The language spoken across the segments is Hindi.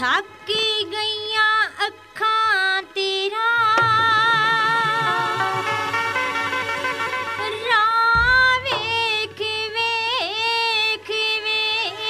थकी गईया अखा तेरा वेख वेख वे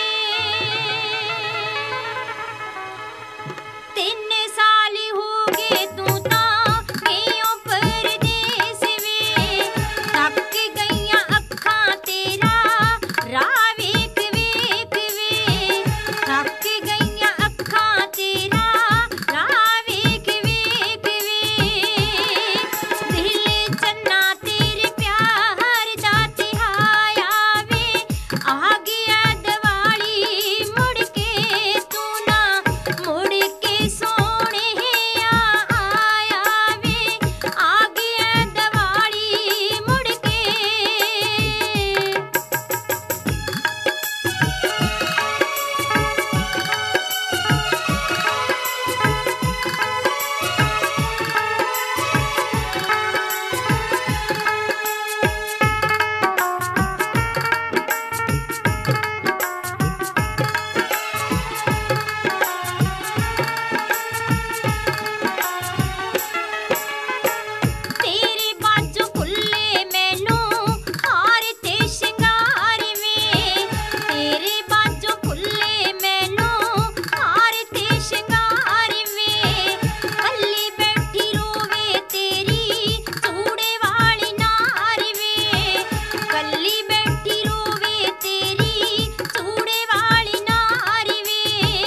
3 साल हो गए तू ता गईयों परदेस वे थक गईया अखा तेरा वेख वेख वे थक गईया अखा तेरा वेख वेख वे दिल चन्ना तेरे प्यार दा तिहाया वे आ गया दिवाली मुड़ के तू ना मुड़ के सोने आया वे आ गया दिवाली मुड़ के तेरे बाजू खुले मैनू हार ते शिंगार वे तेरे बाजू खुले मैनू हार ते शिंगार वे कल्ली बैठी रोवे तेरी चूड़े वाली नार वे कल्ली बैठी रोवे तेरी चूड़े वाली नार वे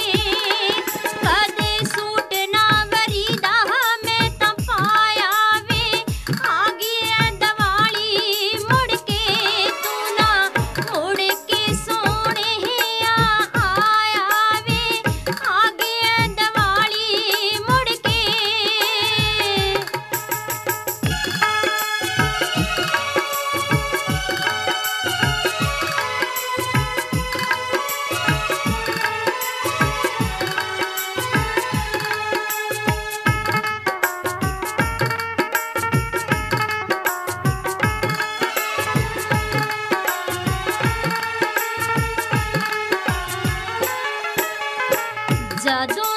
कदे सूट ना वरीदा मैं तां पाया वे आ गया दिवाली मुड़ के तू ना मुड़ के सोने आया वे आ गया दिवाली मुड़ के जदों